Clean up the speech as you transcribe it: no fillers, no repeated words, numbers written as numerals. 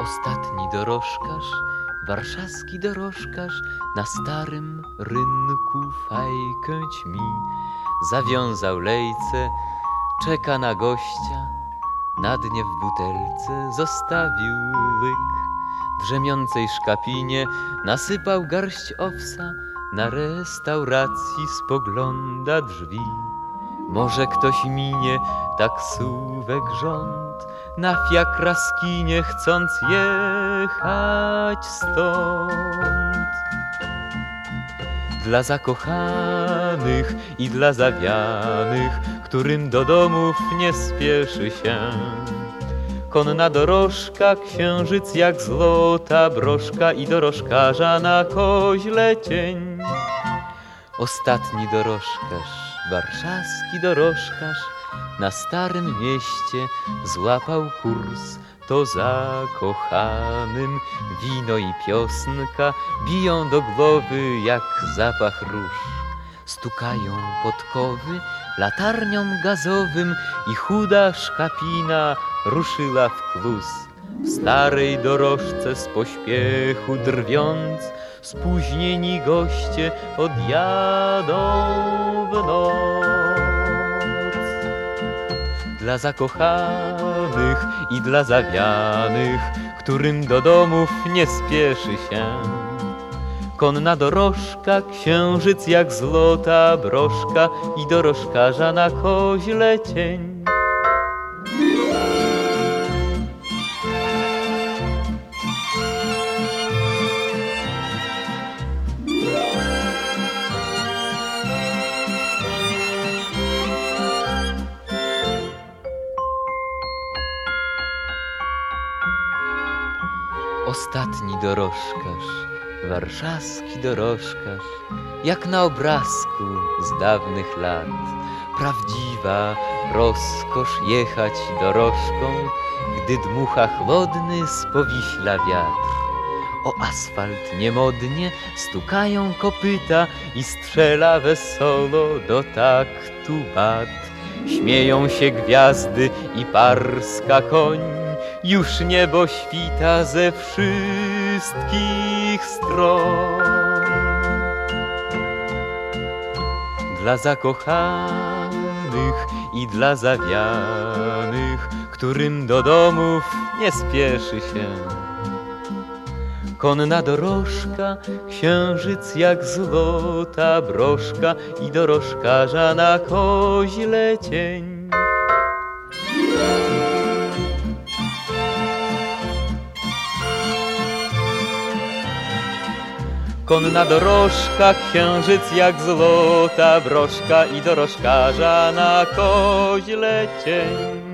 Ostatni dorożkarz, warszawski dorożkarz, na starym rynku fajkę ćmi. Zawiązał lejce, czeka na gościa, na dnie w butelce zostawił łyk. W drzemiącej szkapinie nasypał garść owsa, na restauracji spogląda drzwi. Może ktoś minie, taksówek rząd, na fiakra skinie, chcąc jechać stąd. Dla zakochanych i dla zawianych, którym do domów nie spieszy się, konna dorożka, księżyc jak złota broszka i dorożkarza na koźle cień. Ostatni dorożkarz, warszawski dorożkarz, na starym mieście złapał kurs. To zakochanym wino i piosnka biją do głowy jak zapach róż. Stukają podkowy latarnią gazowym i chuda szkapina ruszyła w klus. W starej dorożce z pośpiechu drwiąc, spóźnieni goście odjadą w noc. Dla zakochanych i dla zawianych, którym do domów nie spieszy się, konna dorożka, księżyc jak złota broszka i dorożkarza na koźle cień. Ostatni dorożkarz, warszawski dorożkarz, jak na obrazku z dawnych lat. Prawdziwa rozkosz jechać dorożką, gdy dmucha chłodny z Powiśla wiatr. O asfalt niemodnie stukają kopyta i strzela wesoło do taktu bat. Śmieją się gwiazdy i parska koń, już niebo świta ze wszystkich stron. Dla zakochanych i dla zawianych, którym do domów nie spieszy się, konna dorożka, księżyc jak złota broszka i dorożkarza na koźle cień. Konna dorożka, księżyc jak złota broszka i dorożkarza na koźle cień.